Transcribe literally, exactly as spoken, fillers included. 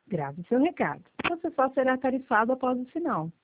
Grave seu recado. Você só será tarifado após o sinal.